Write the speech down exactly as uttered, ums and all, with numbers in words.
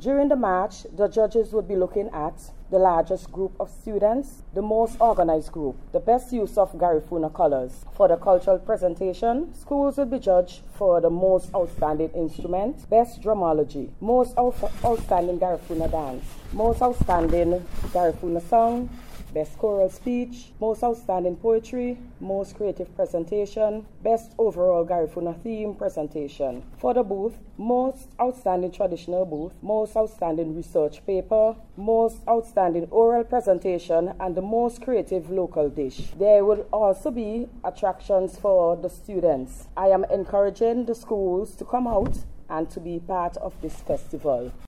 During the march, the judges would be looking at the largest group of students, the most organized group, the best use of Garifuna colors. For the cultural presentation, schools would be judged for the most outstanding instrument, best drumology, most outstanding Garifuna dance, most outstanding Garifuna song, best choral speech, most outstanding poetry, most creative presentation, best overall Garifuna theme presentation. For the booth, most outstanding traditional booth, most outstanding research paper, most outstanding oral presentation, and the most creative local dish. There will also be attractions for the students. I am encouraging the schools to come out and to be part of this festival.